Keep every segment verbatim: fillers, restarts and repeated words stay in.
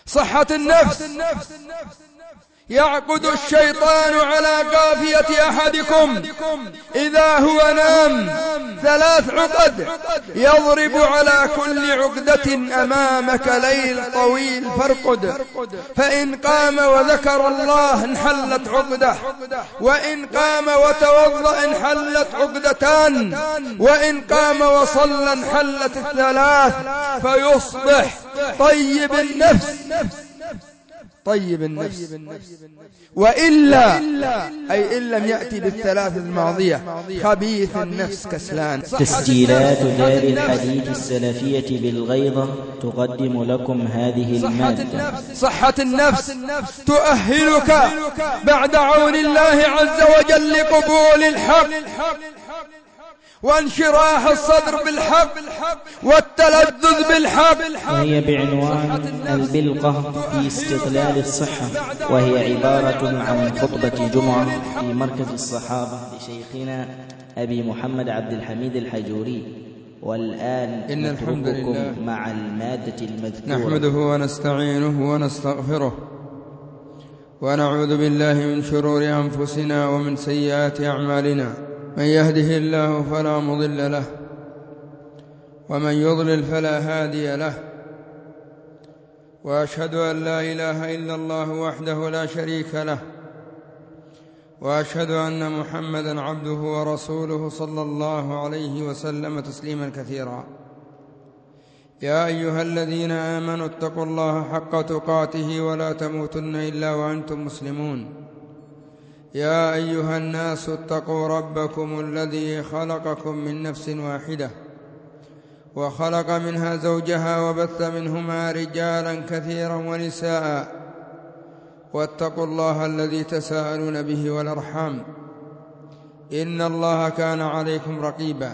صحة النفس. يعقد الشيطان على قافية أحدكم إذا هو نام ثلاث عقد، يضرب على كل عقدة أمامك ليل طويل فارقد، فإن قام وذكر الله انحلت عقدة، وإن قام وتوضأ انحلت عقدتان، وإن قام وصلى انحلت الثلاث، فيصبح طيب النفس طيب النفس. وإلا أي إن لم يأتي بالثلاث الماضية خبيث النفس كسلان. تسجيلات دار الحديث السلفية بالغيضة تقدم لكم هذه المادة. صحة النفس تؤهلك بعد عون الله عز وجل لقبول الحق وانشراح الصدر بالحق والتلذذ بالحق. وهي بعنوان البلقة في استقلال الصحة، وهي عبارة عن خطبة جمعة في مركز الصحابة لشيخنا أبي محمد عبد الحميد الحجوري. والآن إن الحمد لله مع المادة المذكورة. نحمده ونستعينه ونستغفره ونعوذ بالله من شرور أنفسنا ومن سيئات أعمالنا، من يهده الله فلا مضل له ومن يضلل فلا هادي له، وأشهد أن لا إله إلا الله وحده لا شريك له، وأشهد أن محمدًا عبده ورسوله صلى الله عليه وسلم تسليما كثيرا. يا أيها الذين آمنوا اتقوا الله حق تقاته ولا تموتن إلا وأنتم مسلمون. يا أيها الناس اتقوا ربكم الذي خلقكم من نفس واحدة وخلق منها زوجها وبث منهما رجالا كثيرا ونساء، واتقوا الله الذي تساءلون به والأرحام، إن الله كان عليكم رقيبا.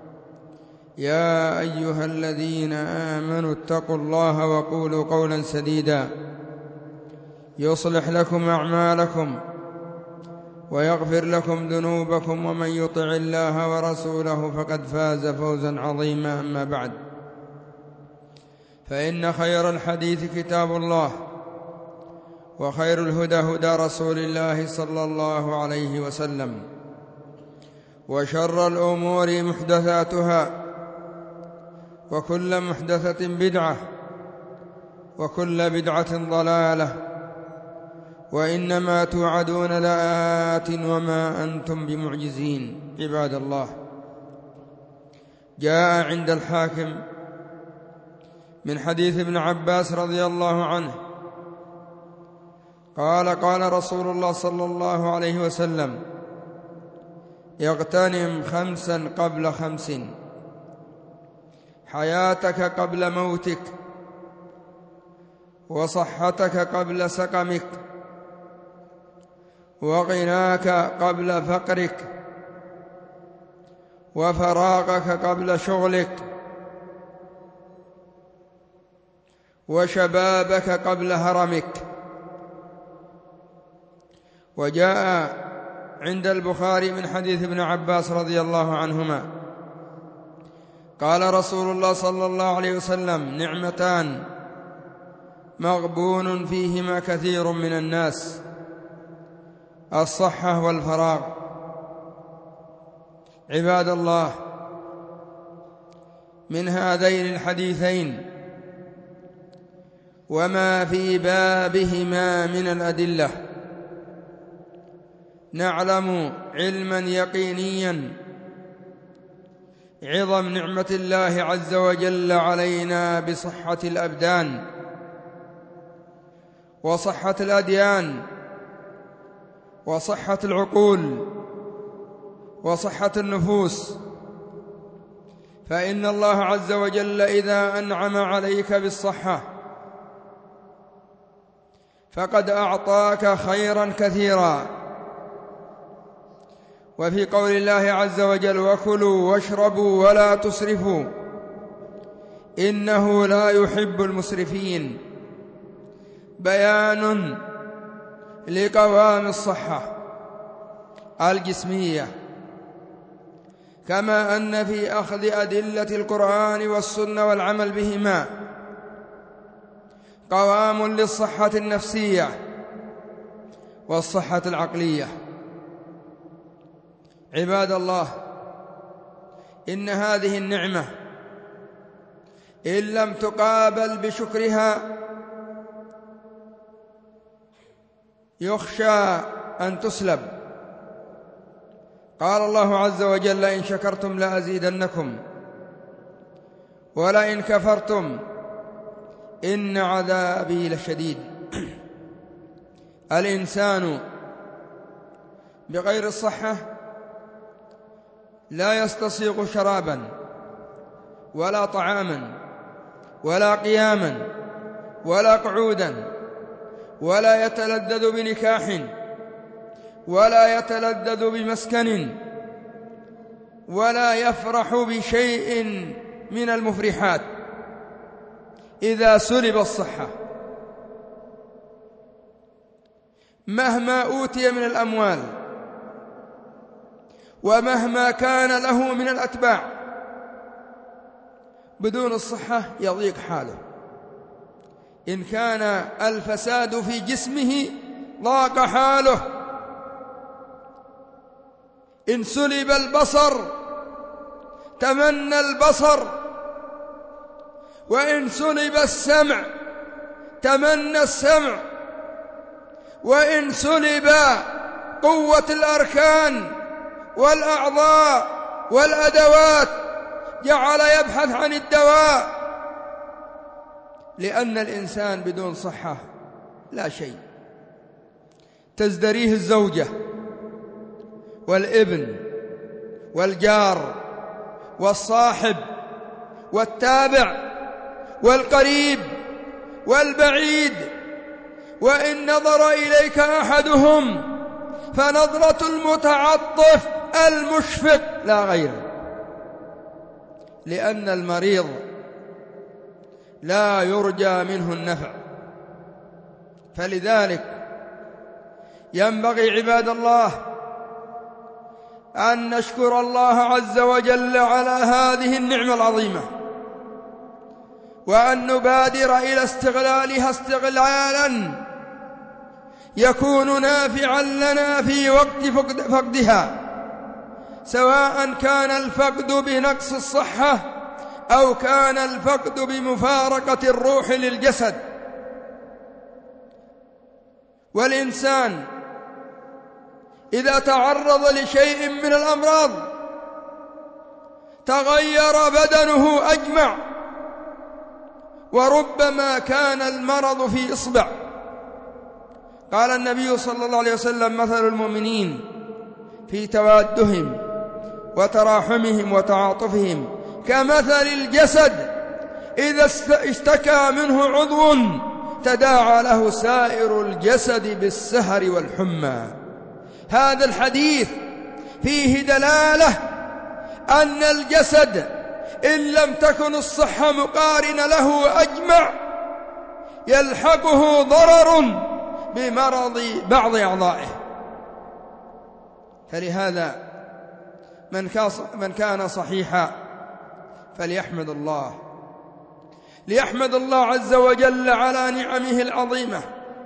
يا أيها الذين آمنوا اتقوا الله وقولوا قولا سديدا يصلح لكم أعمالكم ويغفر لكم ذنوبكم، ومن يطع الله ورسوله فقد فاز فوزا عظيما. أما بعد، فإن خير الحديث كتاب الله، وخير الهدى هدى رسول الله صلى الله عليه وسلم، وشر الأمور محدثاتها، وكل محدثة بدعة، وكل بدعة ضلالة، وإنما توعدون لآت وما أنتم بمعجزين. عباد الله، جاء عند الحاكم من حديث ابن عباس رضي الله عنه قال قال رسول الله صلى الله عليه وسلم: اغتنم خمسا قبل خمس، حياتك قبل موتك، وصحتك قبل سقمك، وغناك قبل فقرك، وفراغك قبل شغلك، وشبابك قبل هرمك. وجاء عند البخاري من حديث ابن عباس رضي الله عنهما قال رسول الله صلى الله عليه وسلم: نعمتان مغبون فيهما كثير من الناس، الصحة والفراغ. عباد الله، من هذين الحديثين وما في بابهما من الأدلة نعلم علما يقينيا عظم نعمة الله عز وجل علينا بصحة الأبدان وصحة الأديان وصحة العقول وصحة النفوس. فإن الله عز وجل إذا أنعم عليك بالصحة فقد أعطاك خيرا كثيرا. وفي قول الله عز وجل: وكلوا واشربوا ولا تسرفوا إنه لا يحب المسرفين، بيان لقوام الصحة الجسمية، كما أن في أخذ أدلة القرآن والسنة والعمل بهما قوام للصحة النفسية والصحة العقلية. عباد الله، إن هذه النعمة إن لم تقابل بشكرها يخشى أن تسلب. قال الله عز وجل: لئن شكرتم لأزيدنكم ولئن كفرتم إن عذابي لشديد. الإنسان بغير الصحة لا يستصيغ شرابا ولا طعاما ولا قياما ولا قعودا، ولا يتلذذ بنكاح ولا يتلذذ بمسكن، ولا يفرح بشيء من المفرحات إذا سلب الصحة. مهما أوتي من الأموال ومهما كان له من الأتباع، بدون الصحة يضيق حاله. إن كان الفساد في جسمه ضاق حاله. إن سلب البصر تمنى البصر، وإن سلب السمع تمنى السمع، وإن سلب قوة الأركان والأعضاء والأدوات جعل يبحث عن الدواء، لأن الإنسان بدون صحة لا شيء. تزدريه الزوجة والابن والجار والصاحب والتابع والقريب والبعيد. وإن نظر إليك أحدهم فنظرة المتعطف المشفق لا غير، لأن المريض لا يرجى منه النفع. فلذلك ينبغي عباد الله أن نشكر الله عز وجل على هذه النعمة العظيمة، وأن نبادر إلى استغلالها استغلالا يكون نافعا لنا في وقت فقدها، سواء كان الفقد بنقص الصحة أو كان الفقد بمفارقة الروح للجسد. والإنسان إذا تعرض لشيء من الأمراض تغير بدنه أجمع، وربما كان المرض في إصبع. قال النبي صلى الله عليه وسلم: مثل المؤمنين في توادهم وتراحمهم وتعاطفهم كمثل الجسد إذا اشتكى منه عضو تداعى له سائر الجسد بالسهر والحمى. هذا الحديث فيه دلالة أن الجسد إن لم تكن الصحة مقارنة له أجمع يلحقه ضرر بمرض بعض أعضائه. فلهذا من كان صحيحا فليحمد الله، ليحمد الله عز وجل على نعمه العظيمة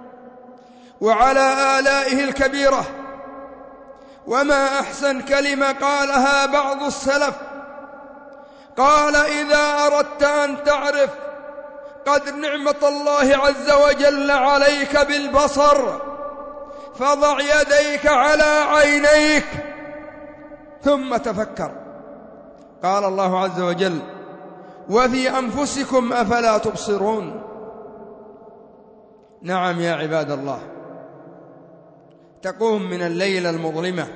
وعلى آلائه الكبيرة. وما أحسن كلمة قالها بعض السلف، قال: إذا أردت أن تعرف قدر نعمة الله عز وجل عليك بالبصر فضع يديك على عينيك ثم تفكر. قال الله عز وجل: وفي أنفسكم أفلا تبصرون. نعم يا عباد الله، تقوم من الليلة المظلمة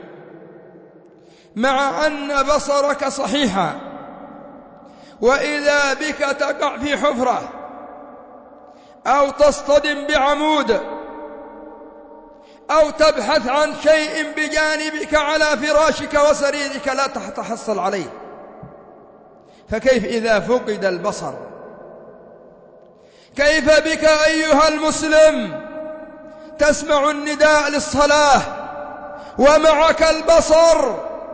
مع أن بصرك صحيحا، وإذا بك تقع في حفرة أو تصطدم بعمود أو تبحث عن شيء بجانبك على فراشك وسريرك لا تحصل عليه، فكيف إذا فقد البصر؟ كيف بك أيها المسلم تسمع النداء للصلاة ومعك البصر،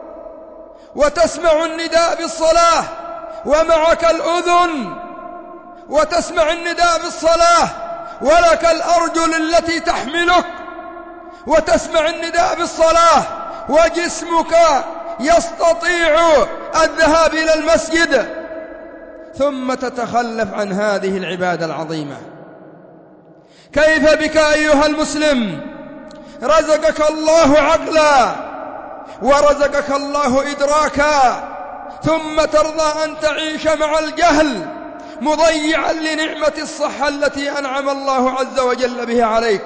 وتسمع النداء بالصلاة ومعك الأذن، وتسمع النداء بالصلاة ولك الأرجل التي تحملك وتسمع النداء بالصلاة وجسمك يستطيع الذهاب إلى المسجد، ثم تتخلف عن هذه العبادة العظيمة. كيف بك أيها المسلم رزقك الله عقلا ورزقك الله إدراكا، ثم ترضى أن تعيش مع الجهل مضيعا لنعمة الصحة التي أنعم الله عز وجل بها عليك؟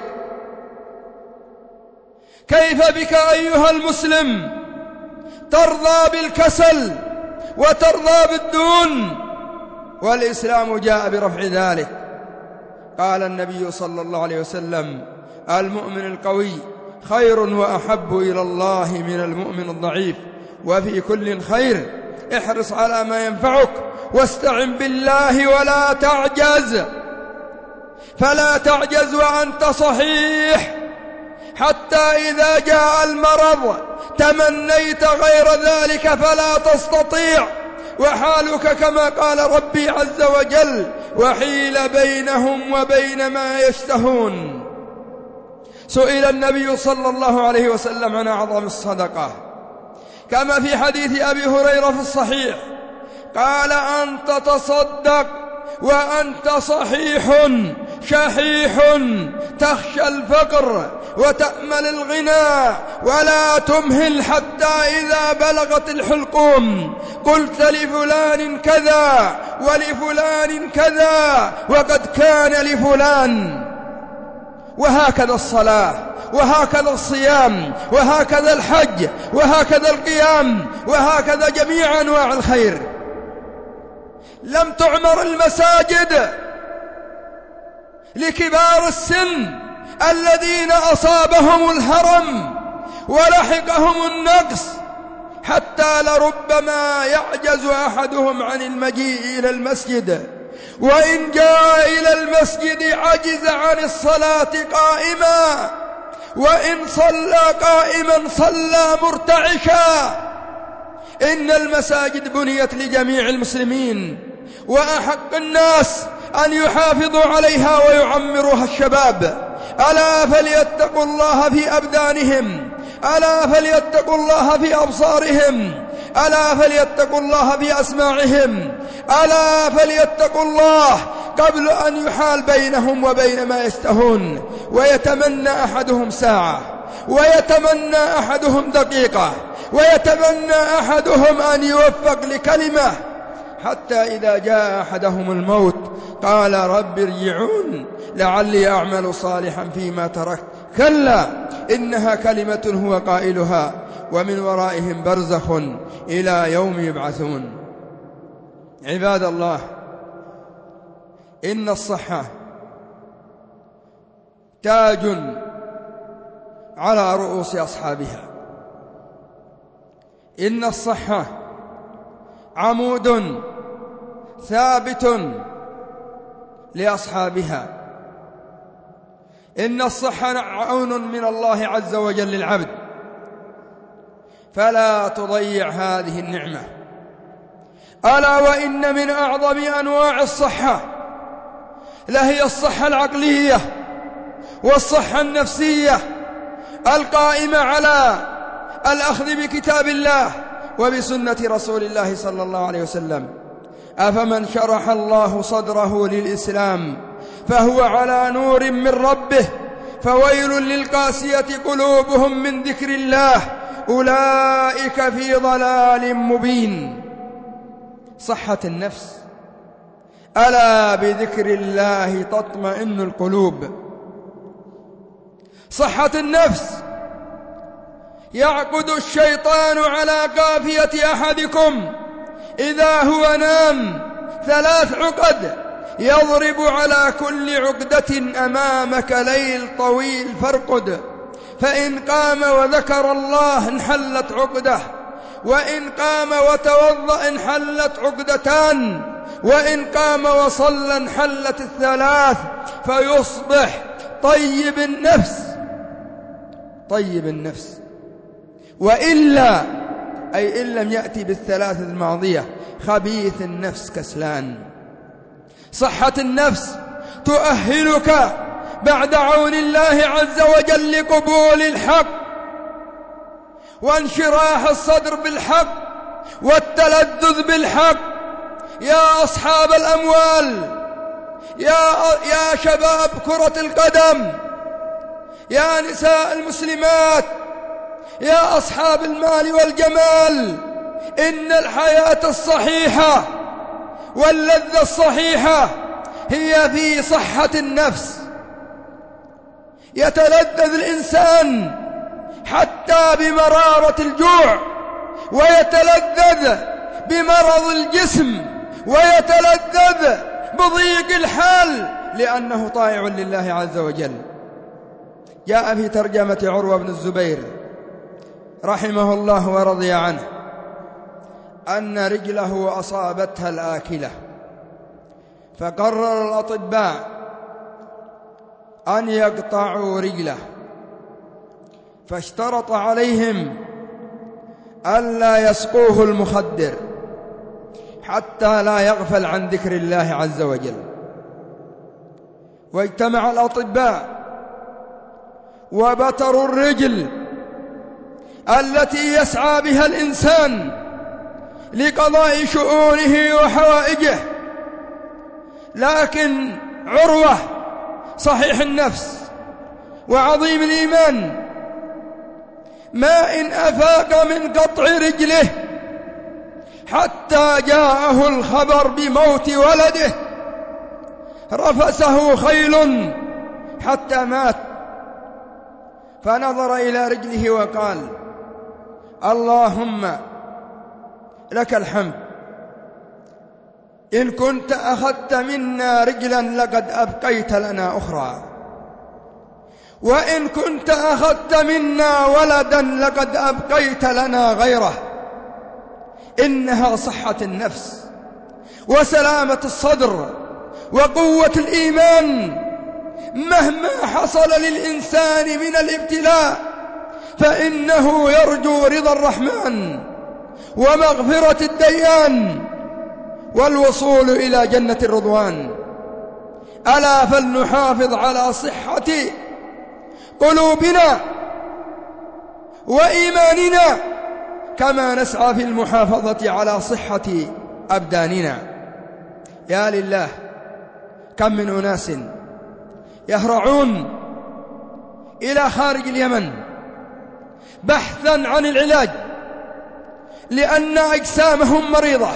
كيف بك أيها المسلم ترضى بالكسل وترضى بالدون والإسلام جاء برفع ذلك؟ قال النبي صلى الله عليه وسلم: المؤمن القوي خير وأحب إلى الله من المؤمن الضعيف، وفي كل خير، احرص على ما ينفعك واستعن بالله ولا تعجز، فلا تعجز وأنت صحيح، حتى إذا جاء المرض تمنيت غير ذلك فلا تستطيع، وحالك كما قال ربي عز وجل: وحيل بينهم وبين ما يشتهون. سئل النبي صلى الله عليه وسلم عن أعظم الصدقة، كما في حديث أبي هريرة في الصحيح، قال: أن تتصدق وأنت صحيح شحيح تخشى الفقر وتأمل الغنى ولا تمهل حتى إذا بلغت الحلقوم قلت لفلان كذا ولفلان كذا وقد كان لفلان. وهكذا الصلاة، وهكذا الصيام، وهكذا الحج، وهكذا القيام، وهكذا جميع أنواع الخير. لم تعمر المساجد لكبار السن الذين أصابهم الهرم ولحقهم النقص، حتى لربما يعجز أحدهم عن المجيء إلى المسجد، وإن جاء إلى المسجد عجز عن الصلاة قائما، وإن صلى قائما صلى مرتعشا. إن المساجد بنيت لجميع المسلمين، وأحق الناس أن يحافظوا عليها ويعمروها الشباب. ألا فليتقوا الله في أبدانهم، ألا فليتقوا الله في أبصارهم، ألا فليتقوا الله في أسماعهم، ألا فليتقوا الله قبل أن يحال بينهم وبين ما يشتهون. ويتمنى أحدهم ساعة، ويتمنى أحدهم دقيقة، ويتمنى أحدهم أن يوفق لكلمة، حتى إذا جاء أحدهم الموت قال: رب ارجعون لعلي أعمل صالحا فيما تركت. كلا إنها كلمة هو قائلها ومن ورائهم برزخ إلى يوم يبعثون. عباد الله، إن الصحة تاج على رؤوس أصحابها، إن الصحة عمود ثابت لأصحابها، إن الصحة عون من الله عز وجل للعبد، فلا تضيع هذه النعمة. ألا وإن من أعظم أنواع الصحة لهي الصحة العقلية والصحة النفسية القائمة على الأخذ بكتاب الله وبسنة رسول الله صلى الله عليه وسلم. أفمن شرح الله صدره للإسلام فهو على نور من ربه فويل للقاسية قلوبهم من ذكر الله أولئك في ضلال مبين. صحة النفس، ألا بذكر الله تطمئن القلوب. صحة النفس، يعقد الشيطان على قافية أحدكم إذا هو نام ثلاث عقد، يضرب على كل عقدة أمامك ليل طويل فارقد، فإن قام وذكر الله انحلت عقده، وإن قام وتوضأ انحلت عقدتان، وإن قام وصلى انحلت الثلاث، فيصبح طيب النفس طيب النفس. وإلا أي إن لم يأتي بالثلاث الماضية خبيث النفس كسلان. صحة النفس تؤهلك بعد عون الله عز وجل لقبول الحق وانشراح الصدر بالحق والتلذذ بالحق. يا أصحاب الأموال، يا, يا شباب كرة القدم، يا نساء المسلمات، يا أصحاب المال والجمال، إن الحياة الصحيحة واللذة الصحيحة هي في صحة النفس. يتلذذ الإنسان حتى بمرارة الجوع، ويتلذذ بمرض الجسم، ويتلذذ بضيق الحال لأنه طائع لله عز وجل. جاء في ترجمة عروة بن الزبير رحمه الله ورضي عنه أن رجله أصابتها الآكلة، فقرر الأطباء أن يقطعوا رجله، فاشترط عليهم ألا يسقوه المخدر حتى لا يغفل عن ذكر الله عز وجل. واجتمع الأطباء وبتروا الرجل التي يسعى بها الإنسان لقضاء شؤونه وحوائجه، لكن عروة صحيح النفس وعظيم الإيمان ما إن أفاق من قطع رجله حتى جاءه الخبر بموت ولده، رفسه خيل حتى مات، فنظر إلى رجله وقال: اللهم لك الحمد، إن كنت أخذت منا رجلا لقد أبقيت لنا أخرى، وإن كنت أخذت منا ولدا لقد أبقيت لنا غيره. إنها صحة النفس وسلامة الصدر وقوة الإيمان. مهما حصل للإنسان من الابتلاء فإنه يرجو رضا الرحمن ومغفرة الديان والوصول إلى جنة الرضوان. ألا فلنحافظ على صحة قلوبنا وإيماننا كما نسعى في المحافظة على صحة أبداننا. يا لله، كم من أناس يهرعون إلى خارج اليمن بحثا عن العلاج، لأن أجسامهم مريضة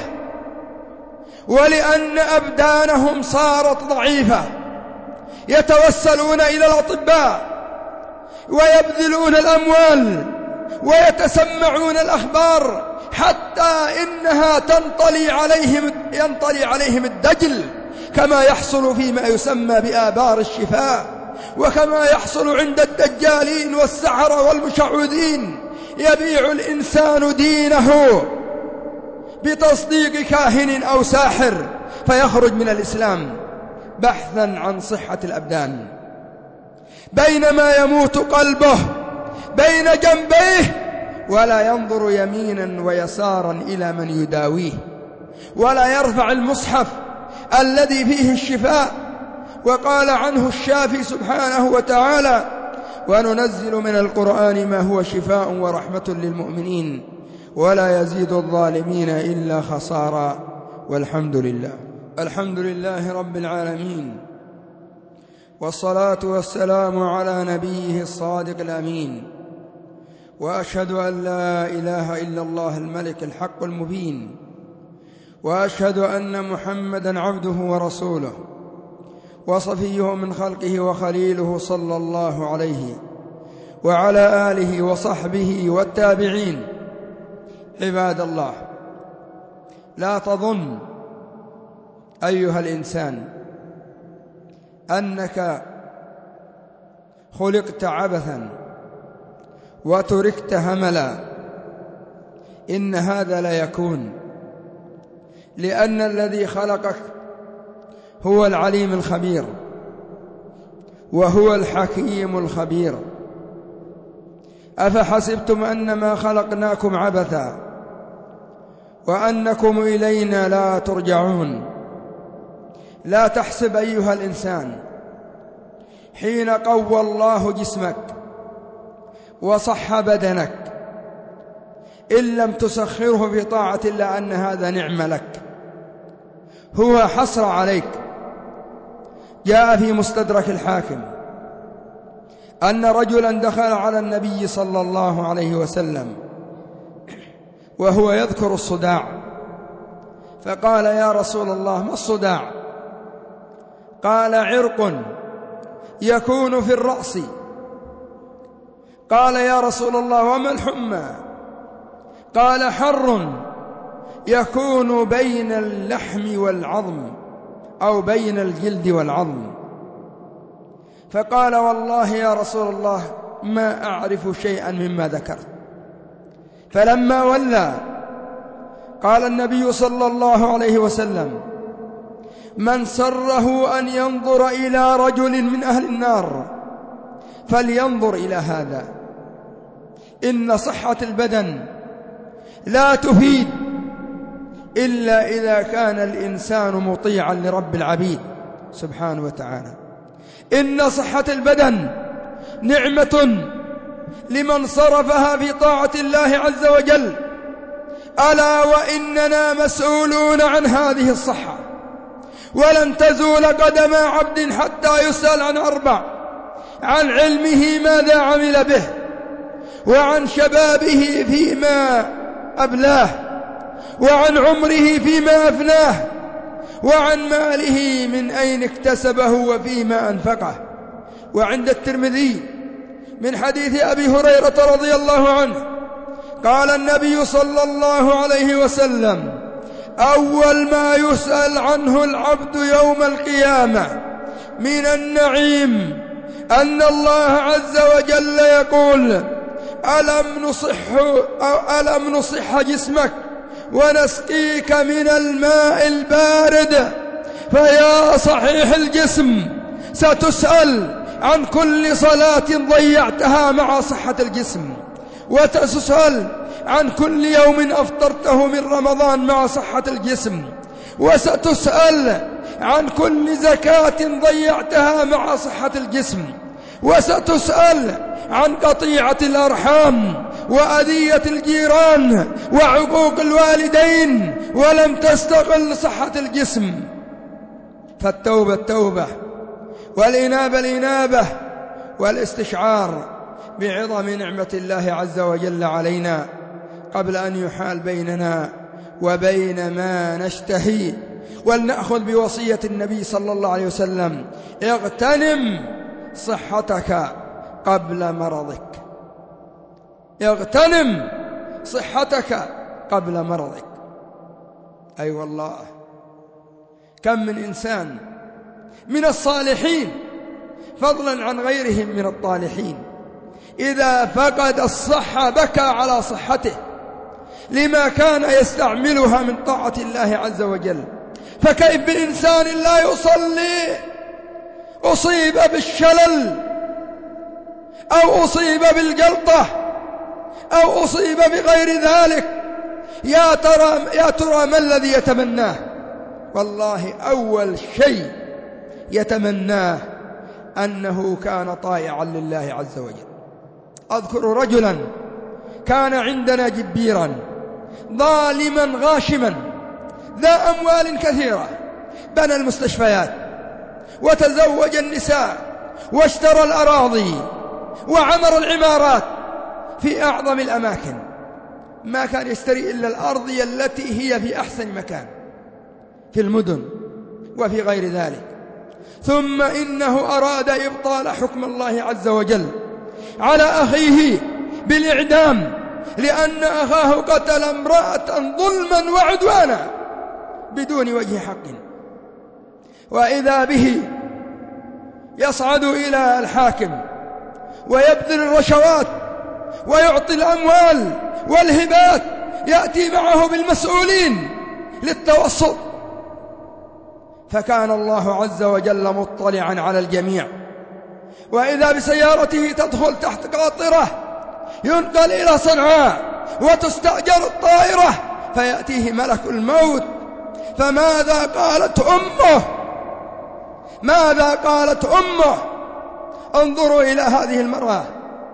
ولأن أبدانهم صارت ضعيفة، يتوسلون إلى الأطباء ويبذلون الأموال ويتسمعون الأخبار حتى إنها تنطلي عليهم ينطلي عليهم الدجل، كما يحصل فيما يسمى بآبار الشفاء، وكما يحصل عند الدجالين والسحرة والمشعوذين. يبيع الإنسان دينه بتصديق كاهن أو ساحر فيخرج من الإسلام بحثا عن صحة الأبدان، بينما يموت قلبه بين جنبيه ولا ينظر يمينا ويسارا إلى من يداويه، ولا يرفع المصحف الذي فيه الشفاء. وقال عنه الشافي سبحانه وتعالى: وننزل من القرآن ما هو شفاء ورحمة للمؤمنين ولا يزيد الظالمين إلا خسارا. والحمد لله. الحمد لله رب العالمين، والصلاة والسلام على نبيه الصادق الأمين، وأشهد أن لا إله إلا الله الملك الحق المبين، وأشهد أن محمدًا عبده ورسوله وصفيه من خلقه وخليله صلى الله عليه وعلى آله وصحبه والتابعين. عباد الله، لا تظن أيها الإنسان أنك خلقت عبثا وتركت هملا، إن هذا لا يكون، لأن الذي خلقك هو العليم الخبير وهو الحكيم الخبير. أفحسبتم أنما خلقناكم عبثا وأنكم إلينا لا ترجعون؟ لا تحسب أيها الإنسان حين قوى الله جسمك وصح بدنك إن لم تسخره في طاعة الله أن هذا نعم لك، هو حسرة عليك. جاء في مستدرك الحاكم أن رجلا دخل على النبي صلى الله عليه وسلم وهو يذكر الصداع، فقال: يا رسول الله، ما الصداع؟ قال: عرق يكون في الرأس. قال: يا رسول الله، وما الحمى؟ قال: حر يكون بين اللحم والعظم أو بين الجلد والعظم. فقال: والله يا رسول الله ما أعرف شيئا مما ذكرت. فلما ولى قال النبي صلى الله عليه وسلم: من سره أن ينظر إلى رجل من أهل النار فلينظر إلى هذا. إن صحة البدن لا تفيد إلا إذا كان الإنسان مطيعا لرب العبيد سبحانه وتعالى. إن صحة البدن نعمة لمن صرفها في طاعة الله عز وجل. ألا وإننا مسؤولون عن هذه الصحة، ولن تزول قدم عبد حتى يسأل عن أربع: عن علمه ماذا عمل به، وعن شبابه فيما أبلاه، وعن عمره فيما أفناه، وعن ماله من أين اكتسبه وفيما أنفقه. وعند الترمذي من حديث أبي هريرة رضي الله عنه قال النبي صلى الله عليه وسلم: أول ما يسأل عنه العبد يوم القيامة من النعيم أن الله عز وجل يقول: ألم نصح, أو ألم نصح جسمك ونسقيك من الماء البارد. فيا صحيح الجسم ستسأل عن كل صلاة ضيعتها مع صحة الجسم، وتسأل عن كل يوم أفطرته من رمضان مع صحة الجسم، وستسأل عن كل زكاة ضيعتها مع صحة الجسم، وستسأل عن قطيعة الأرحام وأذية الجيران وعقوق الوالدين ولم تستغل صحة الجسم. فالتوبة التوبة، والإنابة الإنابة، والاستشعار بعظم نعمة الله عز وجل علينا قبل أن يحال بيننا وبين ما نشتهي. ولنأخذ بوصية النبي صلى الله عليه وسلم: اغتنم صحتك قبل مرضك. اغتنم صحتك قبل مرضك. أي أيوة والله، كم من إنسان من الصالحين فضلا عن غيرهم من الطالحين إذا فقد الصحة بكى على صحته لما كان يستعملها من طاعة الله عز وجل. فكيف بإنسان لا يصلي أصيب بالشلل أو أصيب بالجلطة أو أصيب بغير ذلك؟ يا ترى, يا ترى ما الذي يتمناه؟ والله أول شيء يتمناه أنه كان طائعا لله عز وجل. أذكر رجلا كان عندنا جبيرا ظالما غاشما ذا أموال كثيرة، بنى المستشفيات وتزوج النساء واشترى الأراضي وعمر العمارات في أعظم الأماكن، ما كان يشتري إلا الأرض التي هي في أحسن مكان في المدن وفي غير ذلك. ثم إنه أراد إبطال حكم الله عز وجل على أخيه بالإعدام لأن أخاه قتل امرأة ظلما وعدوانا بدون وجه حق. وإذا به يصعد إلى الحاكم ويبذل الرشوات ويعطي الأموال والهبات، يأتي معه بالمسؤولين للتوسط. فكان الله عز وجل مطلعا على الجميع، وإذا بسيارته تدخل تحت قاطرة ينقل إلى صنعاء وتستأجر الطائرة فيأتيه ملك الموت. فماذا قالت أمه ماذا قالت أمه؟ انظروا إلى هذه المرأة،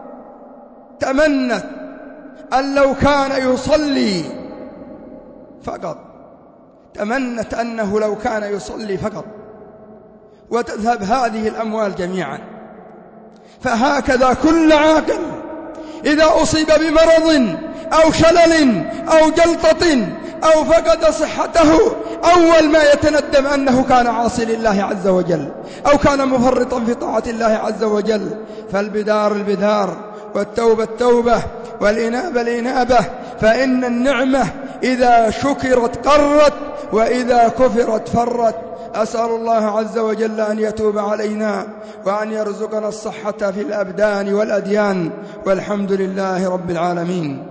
تمنت أن لو كان يصلي فقط، تمنت أنه لو كان يصلي فقط وتذهب هذه الأموال جميعا. فهكذا كل عاقل إذا أصيب بمرض أو شلل أو جلطة أو فقد صحته أول ما يتندم أنه كان عاصي لله عز وجل أو كان مفرطا في طاعة الله عز وجل. فالبدار البدار، والتوبة التوبة، والإنابة الإنابة، فإن النعمة إذا شكرت قرت وإذا كفرت فرت. أسأل الله عز وجل أن يتوب علينا وأن يرزقنا الصحة في الأبدان والأديان، والحمد لله رب العالمين.